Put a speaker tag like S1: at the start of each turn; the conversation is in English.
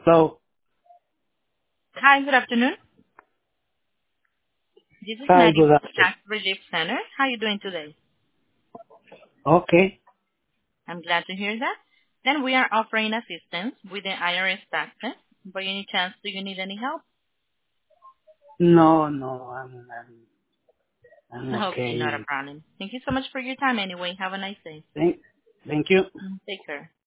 S1: So,
S2: Hi, good afternoon. This is
S1: hi,
S2: Maddie
S1: good
S2: with the
S1: afternoon.
S2: Tax Relief Center. How are you doing today?
S1: Okay.
S2: I'm glad to hear that. Then we are offering assistance with the IRS taxes. By any chance, do you need any help?
S1: No, no, I'm
S2: Okay, not a
S1: okay.
S2: problem. Thank you so much for your time anyway. Have a nice day.
S1: Thank you.
S2: Take care.